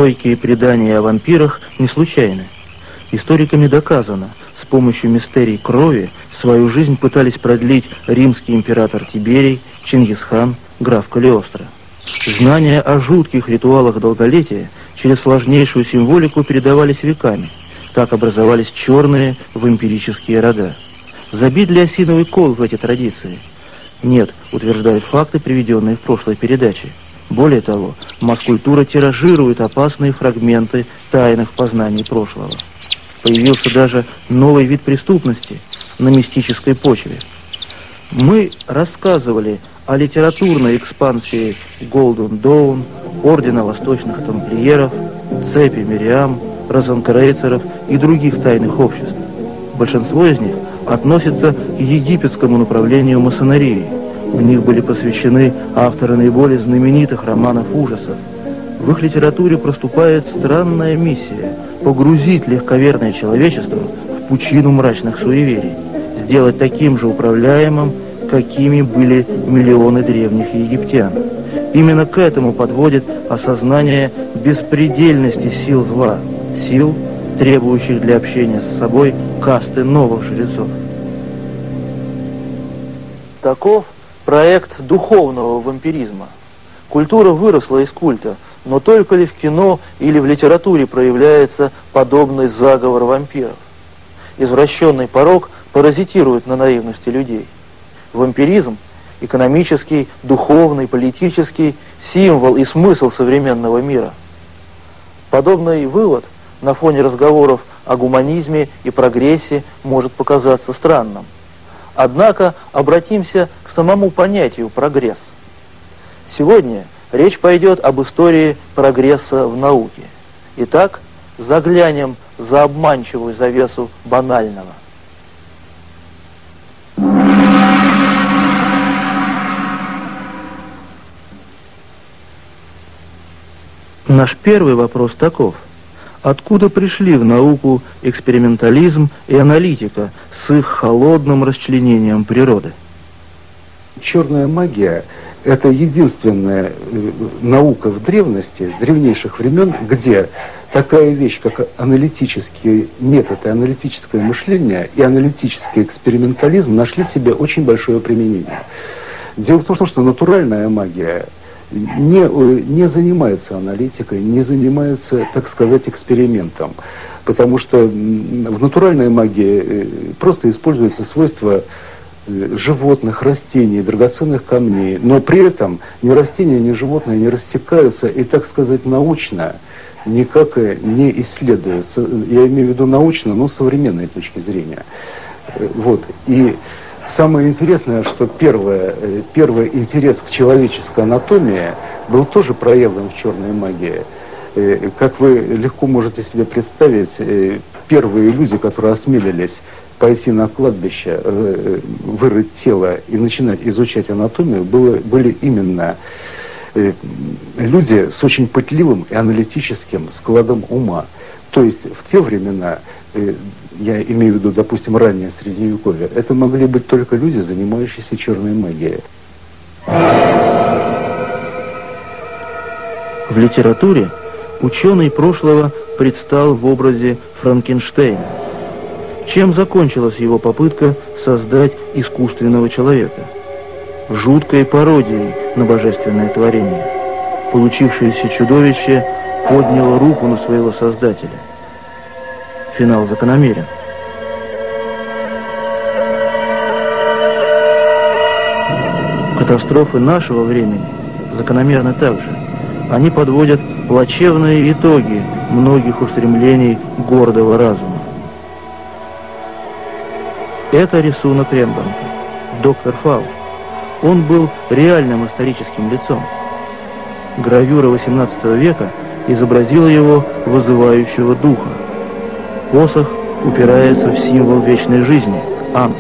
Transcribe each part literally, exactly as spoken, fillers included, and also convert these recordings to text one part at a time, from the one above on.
Стойкие предания о вампирах не случайны. Историками доказано, с помощью мистерий крови свою жизнь пытались продлить римский император Тиберий, Чингисхан, граф Калиостро. Знания о жутких ритуалах долголетия через сложнейшую символику передавались веками. Так образовались черные вампирические рода. Забит ли осиновый кол в эти традиции? Нет, утверждают факты, приведенные в прошлой передаче. Более того, масс-культура тиражирует опасные фрагменты тайных познаний прошлого. Появился даже новый вид преступности на мистической почве. Мы рассказывали о литературной экспансии Голден Доун, Ордена Восточных Тамплиеров, Цепи Мириам, Розенкрейцеров и других тайных обществ. Большинство из них относятся к египетскому направлению масонерии. В них были посвящены авторы наиболее знаменитых романов ужасов. В их литературе проступает странная миссия – погрузить легковерное человечество в пучину мрачных суеверий, сделать таким же управляемым, какими были миллионы древних египтян. Именно к этому подводит осознание беспредельности сил зла, сил, требующих для общения с собой касты новых жрецов. Таков проект духовного вампиризма. Культура выросла из культа, но только ли в кино или в литературе проявляется подобный заговор вампиров? Извращенный порок паразитирует на наивности людей. Вампиризм – экономический, духовный, политический символ и смысл современного мира. Подобный вывод на фоне разговоров о гуманизме и прогрессе может показаться странным. Однако обратимся к самому понятию «прогресс». Сегодня речь пойдет об истории прогресса в науке. Итак, заглянем за обманчивую завесу банального. Наш первый вопрос таков. Откуда пришли в науку экспериментализм и аналитика с их холодным расчленением природы? Черная магия – это единственная наука в древности, с древнейших времен, где такая вещь, как аналитический метод и аналитическое мышление и аналитический экспериментализм нашли себе очень большое применение. Дело в том, что натуральная магия не, не занимается аналитикой, не занимается, так сказать, экспериментом, потому что в натуральной магии просто используются свойства животных, растений, драгоценных камней, но при этом ни растения, ни животные не растекаются и, так сказать, научно никак не исследуются. Я имею в виду научно, но с современной точки зрения. Вот. И самое интересное, что первое, первый интерес к человеческой анатомии был тоже проявлен в черной магии. Как вы легко можете себе представить, первые люди, которые осмелились пойти на кладбище, вырыть тело и начинать изучать анатомию, было, были именно люди с очень пытливым и аналитическим складом ума. То есть в те времена, я имею в виду, допустим, раннее Средневековье, это могли быть только люди, занимающиеся черной магией. В литературе ученый прошлого предстал в образе Франкенштейна. Чем закончилась его попытка создать искусственного человека? Жуткой пародией на божественное творение. Получившееся чудовище подняло руку на своего создателя. Финал закономерен. Катастрофы нашего времени закономерны также. Они подводят плачевные итоги многих устремлений гордого разума. Это рисунок Рембрандта, доктор Фауст. Он был реальным историческим лицом. Гравюра восемнадцатого века изобразила его вызывающего духа. Посох упирается в символ вечной жизни – Ангх.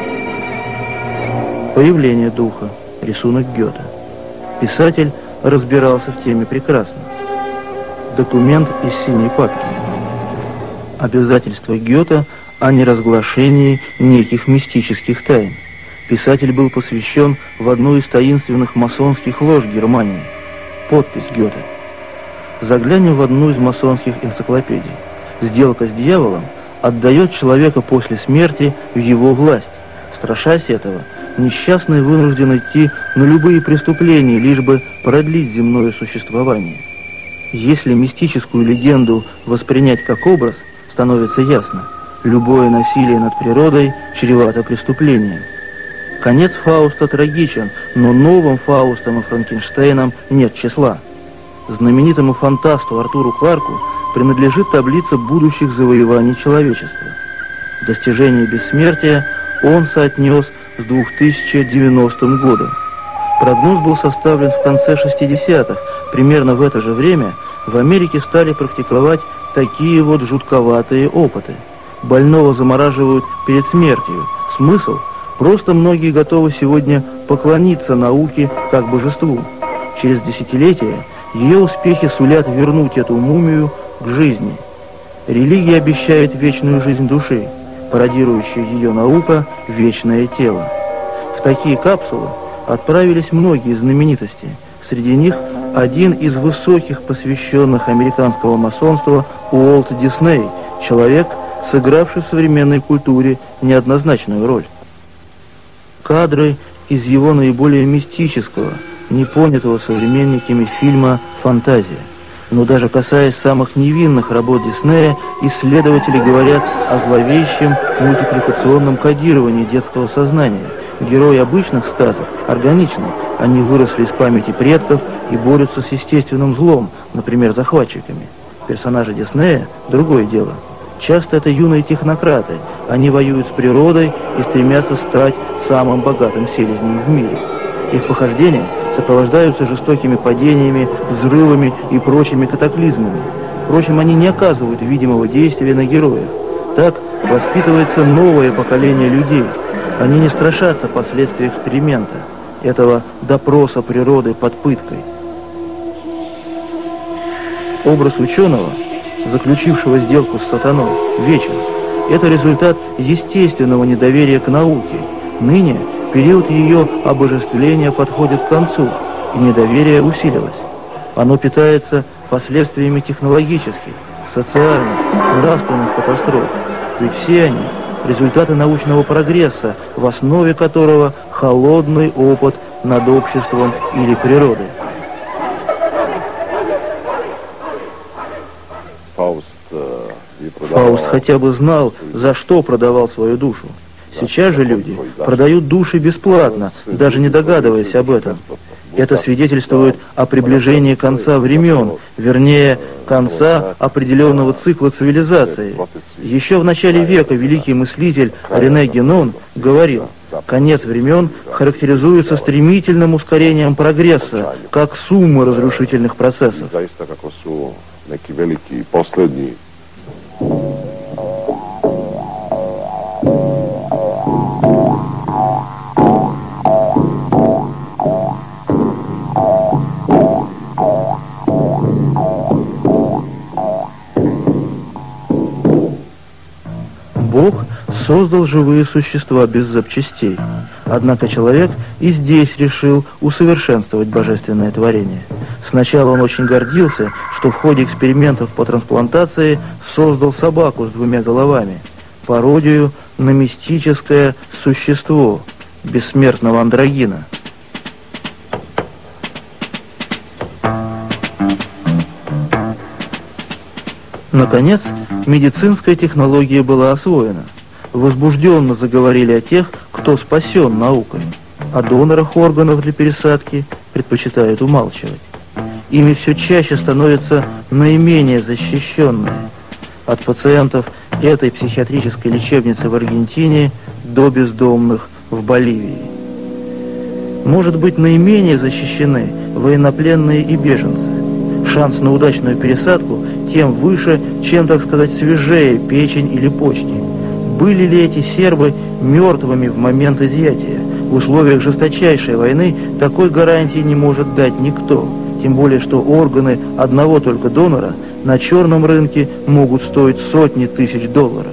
Появление духа – рисунок Гёте. Писатель разбирался в теме прекрасно. Документ из синей папки. Обязательства Гёте о неразглашении неких мистических тайн. Писатель был посвящен в одну из таинственных масонских лож Германии. Подпись Гёте. Заглянем в одну из масонских энциклопедий. Сделка с дьяволом отдает человека после смерти в его власть. Страшась этого, несчастный вынужден идти на любые преступления, лишь бы продлить земное существование. Если мистическую легенду воспринять как образ, становится ясно: любое насилие над природой чревато преступлением. Конец Фауста трагичен, но новым Фаустом и Франкенштейном нет числа. Знаменитому фантасту Артуру Кларку принадлежит таблица будущих завоеваний человечества. Достижение бессмертия он соотнес с две тысячи девяностым годом. Прогноз был составлен в конце шестидесятых. Примерно в это же время в Америке стали практиковать такие вот жутковатые опыты. Больного замораживают перед смертью. Смысл? Просто многие готовы сегодня поклониться науке как божеству. Через десятилетия ее успехи сулят вернуть эту мумию к жизни. Религия обещает вечную жизнь души, пародирующая ее наука – вечное тело. В такие капсулы отправились многие знаменитости. Среди них один из высоких посвященных американского масонства Уолт Дисней, человек, сыгравший в современной культуре неоднозначную роль. Кадры из его наиболее мистического, непонятого современниками фильма «Фантазия». Но даже касаясь самых невинных работ Диснея, исследователи говорят о зловещем мультипликационном кодировании детского сознания. Герои обычных сказок органичны, они выросли из памяти предков и борются с естественным злом, например, захватчиками. Персонажи Диснея – другое дело. Часто это юные технократы, они воюют с природой и стремятся стать самым богатым селезнем в мире. Их похождения сопровождаются жестокими падениями, взрывами и прочими катаклизмами. Впрочем, они не оказывают видимого действия на героев. Так воспитывается новое поколение людей. Они не страшатся последствий эксперимента, этого допроса природы под пыткой. Образ ученого, заключившего сделку с сатаной, вечен. Это результат естественного недоверия к науке. Ныне период ее обожествления подходит к концу, и недоверие усилилось. Оно питается последствиями технологических, социальных, нравственных катастроф. Ведь все они – результаты научного прогресса, в основе которого холодный опыт над обществом или природой. Фауст, Фауст хотя бы знал, за что продавал свою душу. Сейчас же люди продают души бесплатно, даже не догадываясь об этом. Это свидетельствует о приближении конца времен, вернее, конца определенного цикла цивилизации. Еще в начале века великий мыслитель Рене Генон говорил: конец времен характеризуется стремительным ускорением прогресса, как сумма разрушительных процессов. Бог создал живые существа без запчастей. Однако человек и здесь решил усовершенствовать божественное творение. Сначала он очень гордился, что в ходе экспериментов по трансплантации создал собаку с двумя головами, пародию на мистическое существо, бессмертного андрогина. Наконец, медицинская технология была освоена. Возбужденно заговорили о тех, кто спасен наукой. О донорах органов для пересадки предпочитают умалчивать. Ими все чаще становятся наименее защищенные. От пациентов этой психиатрической лечебницы в Аргентине до бездомных в Боливии. Может быть, наименее защищены военнопленные и беженцы. Шанс на удачную пересадку тем выше, чем, так сказать, свежее печень или почки. Были ли эти сербы мертвыми в момент изъятия? В условиях жесточайшей войны такой гарантии не может дать никто. Тем более, что органы одного только донора на черном рынке могут стоить сотни тысяч долларов.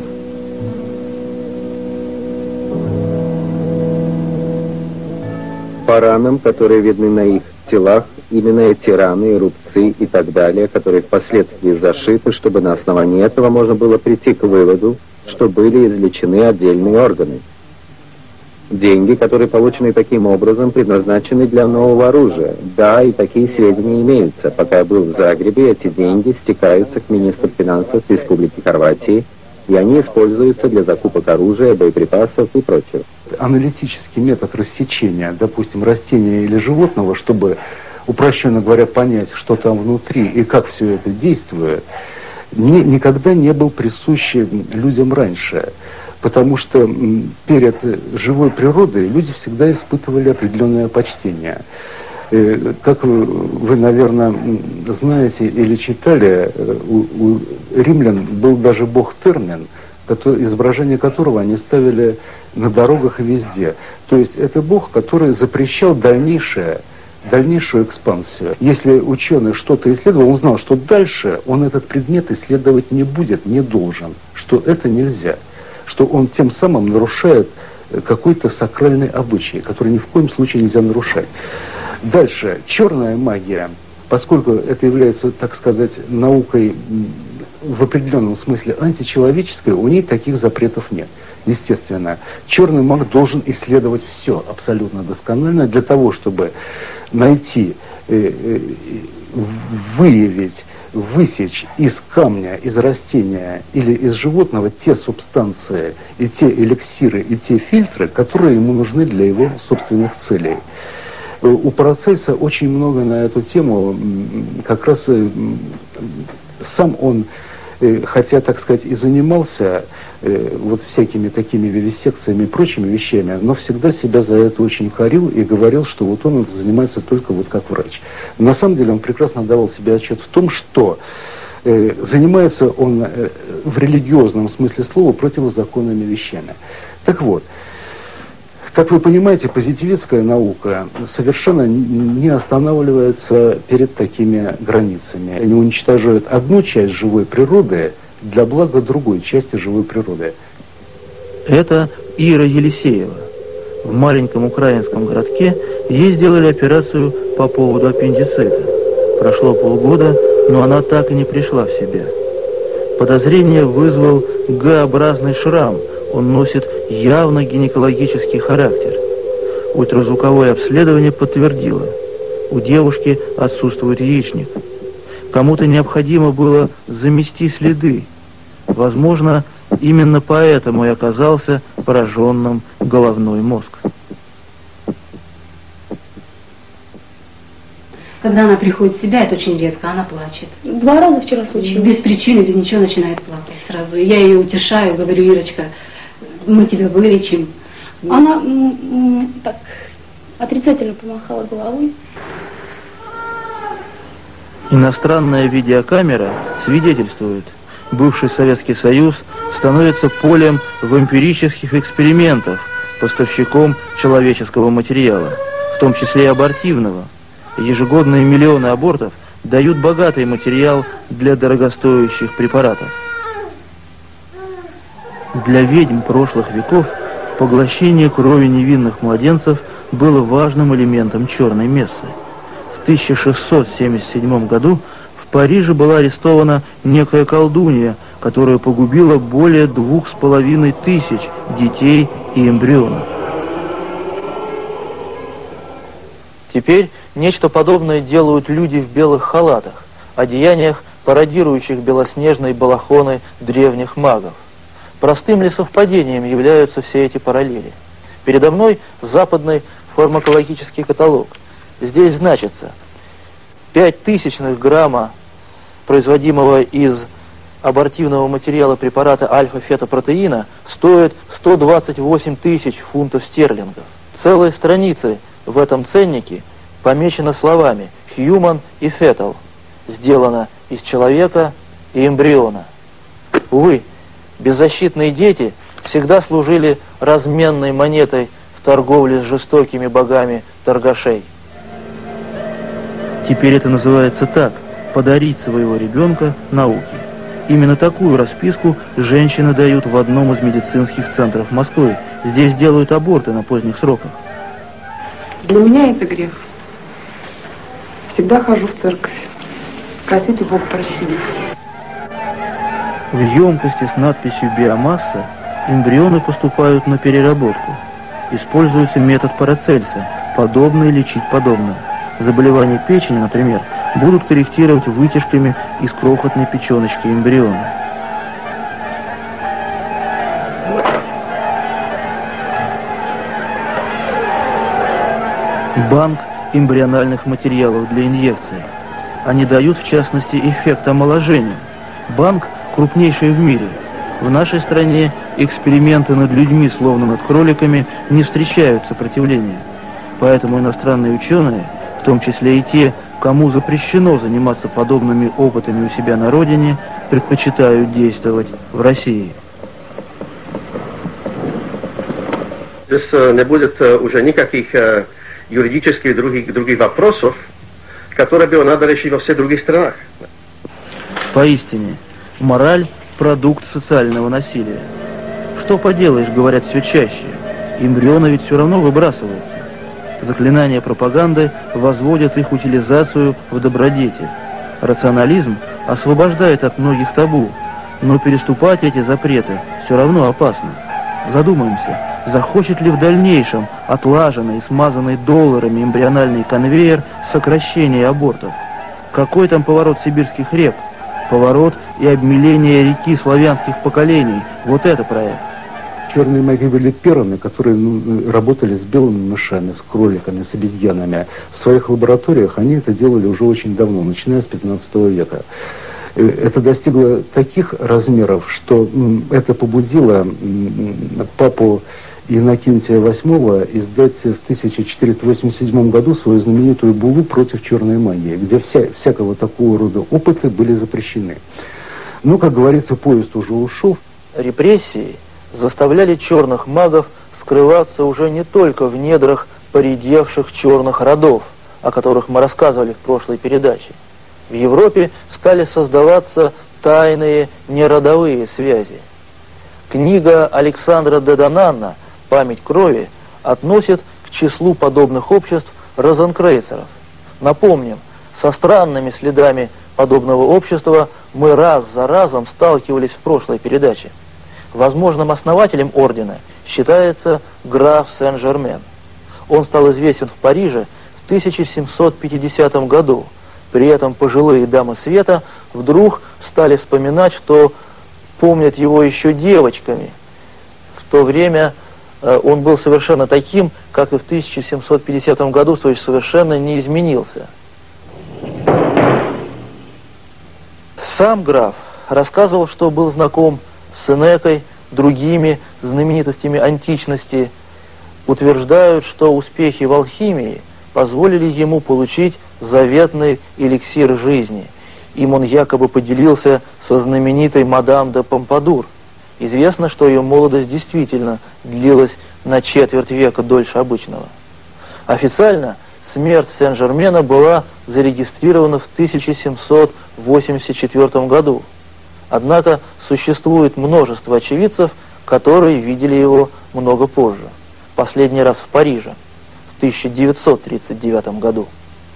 По ранам, которые видны на их телах, именно эти раны, рубцы и так далее, которые впоследствии зашиты, чтобы на основании этого можно было прийти к выводу, что были излечены отдельные органы. Деньги, которые получены таким образом, предназначены для нового оружия. Да, и такие сведения имеются. Пока я был в Загребе, эти деньги стекаются к министру финансов Республики Хорватии, и они используются для закупок оружия, боеприпасов и прочего. Аналитический метод рассечения, допустим, растения или животного, чтобы, упрощенно говоря, понять, что там внутри и как все это действует, ни, никогда не был присущ людям раньше. Потому что перед живой природой люди всегда испытывали определенное почтение. Как вы, наверное, знаете или читали, у, у римлян был даже бог Термен, изображение которого они ставили на дорогах и везде. То есть это бог, который запрещал дальнейшее, дальнейшую экспансию. Если ученый что-то исследовал, он знал, что дальше он этот предмет исследовать не будет, не должен, что это нельзя, что он тем самым нарушает какой-то сакральный обычай, который ни в коем случае нельзя нарушать. Дальше, черная магия, поскольку это является, так сказать, наукой в определенном смысле античеловеческой, у ней таких запретов нет. Естественно, черный маг должен исследовать все абсолютно досконально для того, чтобы найти, выявить, высечь из камня, из растения или из животного те субстанции и те эликсиры и те фильтры, которые ему нужны для его собственных целей. У Парацельса очень много на эту тему, как раз сам он, хотя, так сказать, и занимался вот всякими такими вивисекциями и прочими вещами, но всегда себя за это очень корил и говорил, что вот он это занимается только вот как врач. На самом деле он прекрасно давал себе отчет в том, что э, занимается он э, в религиозном смысле слова противозаконными вещами. Так вот, как вы понимаете, позитивистская наука совершенно не останавливается перед такими границами. Они уничтожают одну часть живой природы для блага другой части живой природы. Это Ира Елисеева. В маленьком украинском городке ей сделали операцию по поводу аппендицита. Прошло полгода, но она так и не пришла в себя. Подозрение вызвал Г-образный шрам. Он носит явно гинекологический характер. Ультразвуковое обследование подтвердило: у девушки отсутствует яичник. Кому-то необходимо было замести следы. Возможно, именно поэтому и оказался пораженным головной мозг. Когда она приходит в себя, это очень редко, она плачет. Два раза вчера случилось. Без причины, без ничего начинает плакать сразу. И я ее утешаю, говорю: Ирочка, мы тебя вылечим. Она м -м, так отрицательно помахала головой. Иностранная видеокамера свидетельствует: бывший Советский Союз становится полем вампирических экспериментов, поставщиком человеческого материала, в том числе и абортивного. Ежегодные миллионы абортов дают богатый материал для дорогостоящих препаратов. Для ведьм прошлых веков поглощение крови невинных младенцев было важным элементом черной мессы. В тысяча шестьсот семьдесят седьмом году в Париже была арестована некая колдунья, которая погубила более двух с половиной тысяч детей и эмбрионов. Теперь нечто подобное делают люди в белых халатах, одеяниях, пародирующих белоснежные балахоны древних магов. Простым ли совпадением являются все эти параллели? Передо мной западный фармакологический каталог. Здесь значится: пять тысячных грамма производимого из абортивного материала препарата альфа-фетопротеина стоит сто двадцать восемь тысяч фунтов стерлингов. Целые страницы в этом ценнике помечено словами «human» и «fetal», сделано из человека и эмбриона. Увы, беззащитные дети всегда служили разменной монетой в торговле с жестокими богами торгашей. Теперь это называется так: подарить своего ребенка науке. Именно такую расписку женщины дают в одном из медицинских центров Москвы. Здесь делают аборты на поздних сроках. Для меня это грех. Всегда хожу в церковь. Просить у Бога прощения. В емкости с надписью «биомасса» эмбрионы поступают на переработку. Используется метод Парацельса, подобное лечить подобное. Заболевания печени, например, будут корректировать вытяжками из крохотной печеночки эмбриона. Банк эмбриональных материалов для инъекции. Они дают, в частности, эффект омоложения. Банк крупнейший в мире. В нашей стране эксперименты над людьми, словно над кроликами, не встречают сопротивления. Поэтому иностранные ученые, в том числе и те, кому запрещено заниматься подобными опытами у себя на родине, предпочитают действовать в России. Здесь не будет уже никаких юридических и других, других вопросов, которые бы надо решить во всех других странах. Поистине, мораль – продукт социального насилия. Что поделаешь, говорят все чаще, эмбрионы ведь все равно выбрасываются. Заклинания пропаганды возводят их утилизацию в добродетель. Рационализм освобождает от многих табу, но переступать эти запреты все равно опасно. Задумаемся, захочет ли в дальнейшем отлаженный и смазанный долларами эмбриональный конвейер сокращения абортов? Какой там поворот сибирских рек? Поворот и обмеление реки славянских поколений. Вот это проект. Черные маги были первыми, которые ну, работали с белыми мышами, с кроликами, с обезьянами. В своих лабораториях они это делали уже очень давно, начиная с пятнадцатого века. Это достигло таких размеров, что это побудило папу Иннокентия восьмого издать в тысяча четыреста восемьдесят седьмом году свою знаменитую буллу против черной магии, где вся, всякого такого рода опыты были запрещены. Но, как говорится, поезд уже ушел. Репрессии заставляли черных магов скрываться уже не только в недрах поредевших черных родов, о которых мы рассказывали в прошлой передаче. В Европе стали создаваться тайные неродовые связи. Книга Александра де Донанна «Память крови» относит к числу подобных обществ розенкрейцеров. Напомним, со странными следами подобного общества мы раз за разом сталкивались в прошлой передаче. Возможным основателем ордена считается граф Сен-Жермен. Он стал известен в Париже в тысяча семьсот пятидесятом году. При этом пожилые дамы света вдруг стали вспоминать, что помнят его еще девочками. В то время э, он был совершенно таким, как и в тысяча семьсот пятидесятом году, то есть совершенно не изменился. Сам граф рассказывал, что был знаком с Сенекой, другими знаменитостями античности. Утверждают, что успехи в алхимии позволили ему получить заветный эликсир жизни. Им он якобы поделился со знаменитой мадам де Помпадур. Известно, что ее молодость действительно длилась на четверть века дольше обычного. Официально смерть Сен-Жермена была зарегистрирована в тысяча семьсот восемьдесят четвёртом году. Однако существует множество очевидцев, которые видели его много позже. Последний раз в Париже, в тысяча девятьсот тридцать девятом году.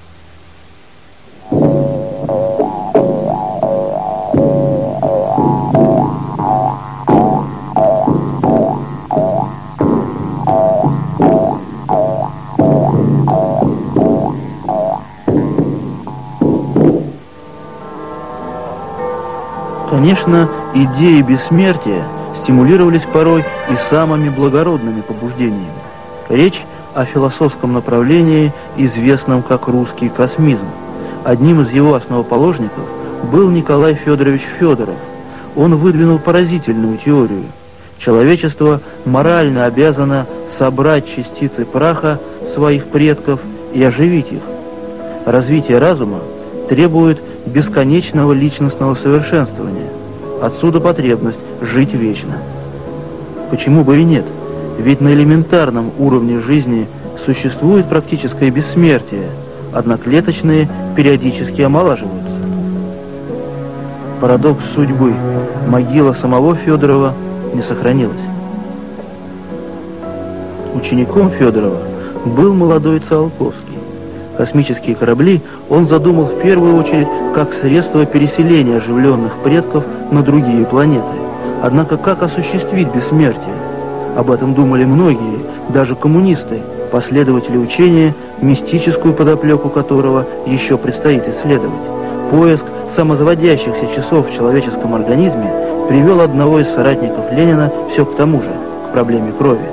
Конечно, идеи бессмертия стимулировались порой и самыми благородными побуждениями. Речь о философском направлении, известном как русский космизм. Одним из его основоположников был Николай Федорович Федоров. Он выдвинул поразительную теорию. Человечество морально обязано собрать частицы праха своих предков и оживить их. Развитие разума требует бесконечного личностного совершенствования. Отсюда потребность жить вечно. Почему бы и нет? Ведь на элементарном уровне жизни существует практическое бессмертие, одноклеточные периодически омолаживаются. Парадокс судьбы. Могила самого Федорова не сохранилась. Учеником Федорова был молодой Циолковский. Космические корабли он задумал в первую очередь как средство переселения оживленных предков на другие планеты. Однако как осуществить бессмертие? Об этом думали многие, даже коммунисты, последователи учения, мистическую подоплеку которого еще предстоит исследовать. Поиск самозаводящихся часов в человеческом организме привел одного из соратников Ленина все к тому же, к проблеме крови.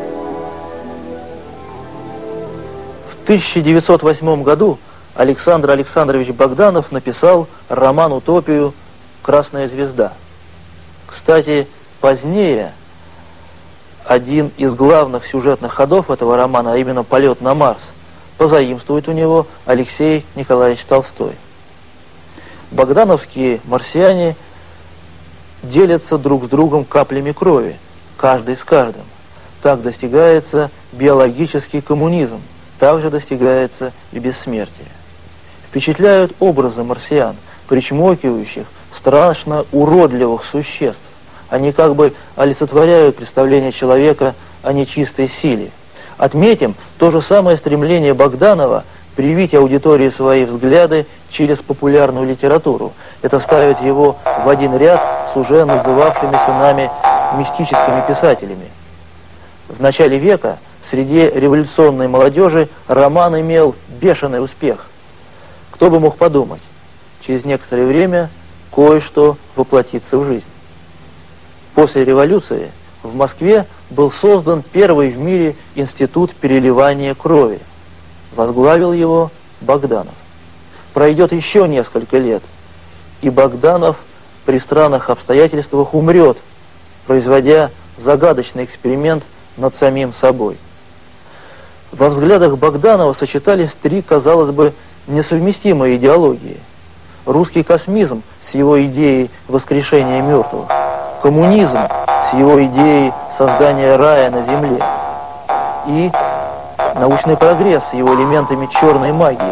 В тысяча девятьсот восьмом году Александр Александрович Богданов написал роман «Утопию. Красная звезда». Кстати, позднее один из главных сюжетных ходов этого романа, а именно «Полет на Марс», позаимствует у него Алексей Николаевич Толстой. Богдановские марсиане делятся друг с другом каплями крови, каждый с каждым. Так достигается биологический коммунизм, также достигается и бессмертие. Впечатляют образы марсиан, причмокивающих, страшно уродливых существ. Они как бы олицетворяют представление человека о нечистой силе. Отметим то же самое стремление Богданова привить аудитории свои взгляды через популярную литературу. Это ставит его в один ряд с уже называвшимися нами мистическими писателями. В начале века среди революционной молодежи роман имел бешеный успех. Кто бы мог подумать, через некоторое время кое-что воплотится в жизнь. После революции в Москве был создан первый в мире институт переливания крови. Возглавил его Богданов. Пройдет еще несколько лет, и Богданов при странных обстоятельствах умрет, производя загадочный эксперимент над самим собой. Во взглядах Богданова сочетались три, казалось бы, несовместимые идеологии. Русский космизм с его идеей воскрешения мертвых, коммунизм с его идеей создания рая на земле и научный прогресс с его элементами черной магии.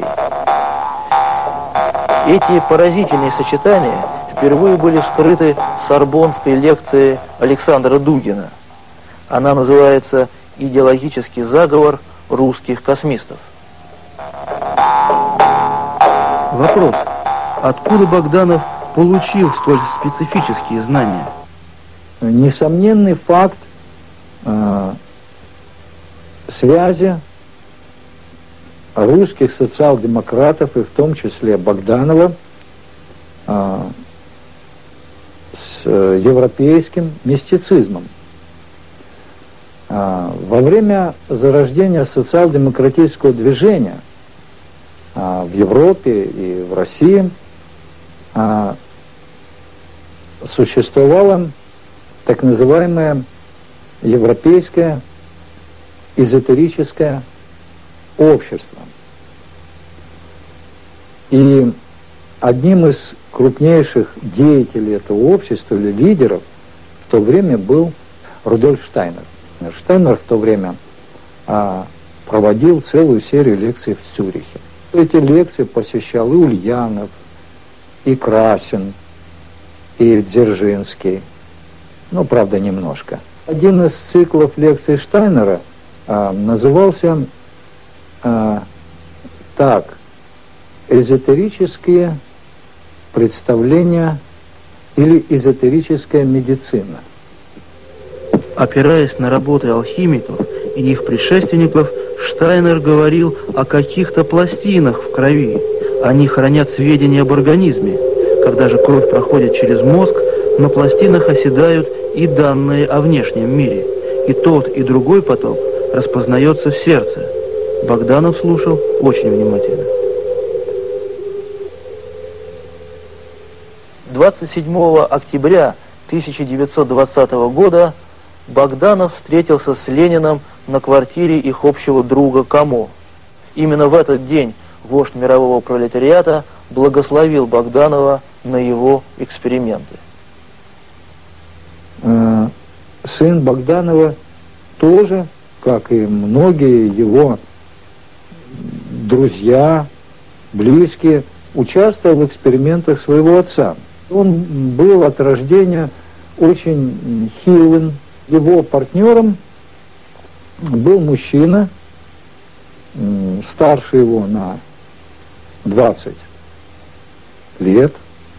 Эти поразительные сочетания впервые были вскрыты в сорбонской лекции Александра Дугина. Она называется «Идеологический заговор русских космистов». Вопрос. Откуда Богданов получил столь специфические знания? Несомненный факт э, связи русских социал-демократов, и в том числе Богданова, э, с э, европейским мистицизмом. Э, во время зарождения социал-демократического движения э, в Европе и в России э, существовало так называемое европейское эзотерическое общество. И одним из крупнейших деятелей этого общества или лидеров в то время был Рудольф Штайнер. Штайнер в то время а, проводил целую серию лекций в Цюрихе. Эти лекции посещал и Ульянов, и Красин, и Дзержинский. Ну, правда, немножко. Один из циклов лекций Штайнера а, назывался а, так: «Эзотерические представления или эзотерическая медицина». Опираясь на работы алхимиков и их предшественников, Штайнер говорил о каких-то пластинах в крови. Они хранят сведения об организме. Когда же кровь проходит через мозг, на пластинах оседают и данные о внешнем мире. И тот, и другой поток распознается в сердце. Богданов слушал очень внимательно. двадцать седьмого октября тысяча девятьсот двадцатого года Богданов встретился с Лениным на квартире их общего друга Камо. Именно в этот день вождь мирового пролетариата благословил Богданова на его эксперименты. Сын Богданова тоже, как и многие его друзья, близкие, участвовал в экспериментах своего отца. Он был от рождения очень хилым. Его партнером был мужчина, старше его на двадцать лет,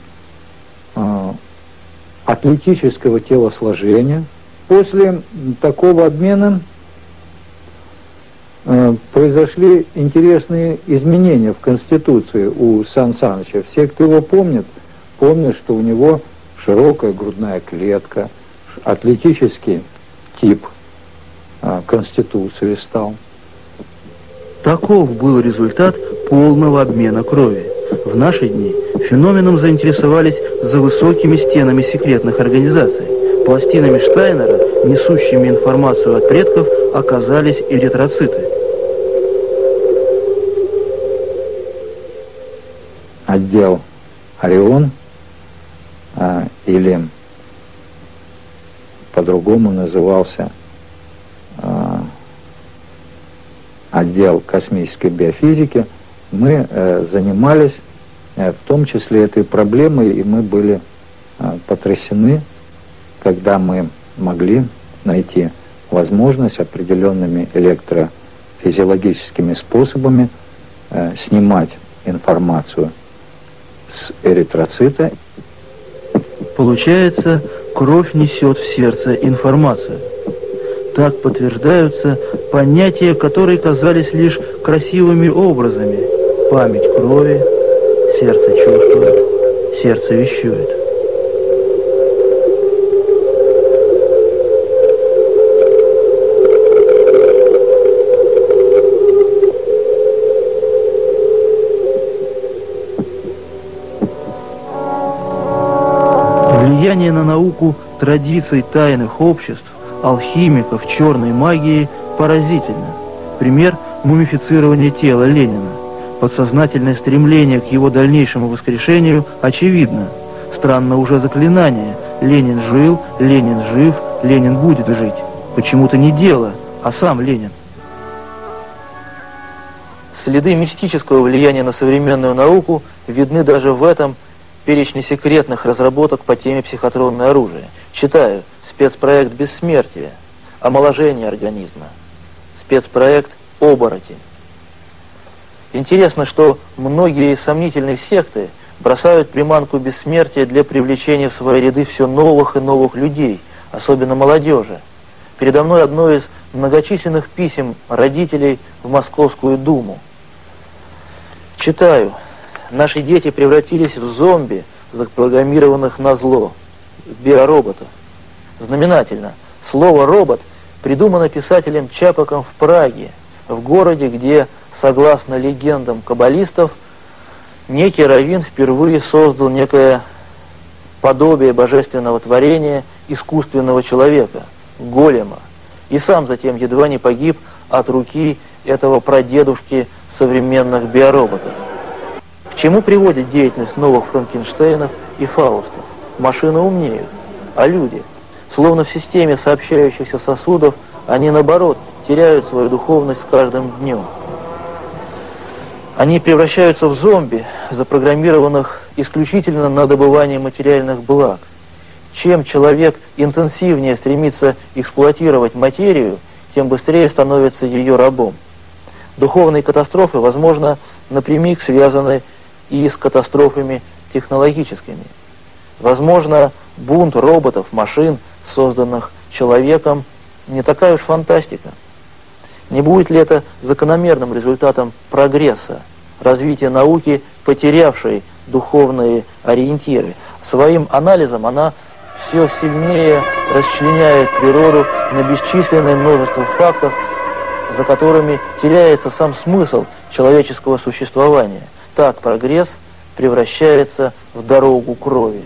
атлетического телосложения. После такого обмена произошли интересные изменения в Конституции у Сан Саныча. Все, кто его помнит, помнят, что у него широкая грудная клетка, атлетический тип Конституции стал. Таков был результат полного обмена крови. В наши дни феноменом заинтересовались за высокими стенами секретных организаций. Пластинами Штайнера, несущими информацию от предков, оказались эритроциты. Отдел Орион, а, или по-другому назывался а, отдел космической биофизики, мы э, занимались э, в том числе этой проблемой, и мы были э, потрясены, когда мы могли найти возможность определенными электрофизиологическими способами э, снимать информацию с эритроцита. Получается, кровь несет в сердце информацию. Так подтверждаются понятия, которые казались лишь красивыми образами. Память крови, сердце чувствует, сердце вещует. Влияние на науку традиций тайных обществ, алхимиков, черной магии поразительно. Пример мумифицирования тела Ленина. Подсознательное стремление к его дальнейшему воскрешению очевидно. Странно уже заклинание: Ленин жил, Ленин жив, Ленин будет жить. Почему-то не дело, а сам Ленин. Следы мистического влияния на современную науку видны даже в этом перечне секретных разработок по теме психотронное оружие. Читаю: спецпроект «Бессмертие», омоложение организма, спецпроект «Оборотень». Интересно, что многие сомнительные секты бросают приманку бессмертия для привлечения в свои ряды все новых и новых людей, особенно молодежи. Передо мной одно из многочисленных писем родителей в Московскую Думу. Читаю: наши дети превратились в зомби, запрограммированных на зло, в биороботов. Знаменательно, слово «робот» придумано писателем Чапоком в Праге, в городе, где, согласно легендам каббалистов, некий раввин впервые создал некое подобие божественного творения, искусственного человека, голема, и сам затем едва не погиб от руки этого прадедушки современных биороботов. К чему приводит деятельность новых Франкенштейнов и Фаустов? Машины умнеют, а люди, словно в системе сообщающихся сосудов, они, наоборот, теряют свою духовность с каждым днем. Они превращаются в зомби, запрограммированных исключительно на добывание материальных благ. Чем человек интенсивнее стремится эксплуатировать материю, тем быстрее становится ее рабом. Духовные катастрофы, возможно, напрямик связаны и с катастрофами технологическими. Возможно, бунт роботов, машин, созданных человеком, не такая уж фантастика. Не будет ли это закономерным результатом прогресса, развития науки, потерявшей духовные ориентиры? Своим анализом она все сильнее расчленяет природу на бесчисленное множество фактов, за которыми теряется сам смысл человеческого существования. Так прогресс превращается в дорогу крови.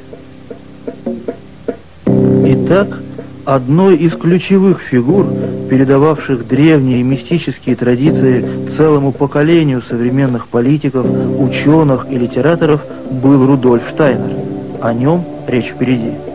Итак, одной из ключевых фигур, передававших древние мистические традиции целому поколению современных политиков, ученых и литераторов, был Рудольф Штайнер. О нем речь впереди.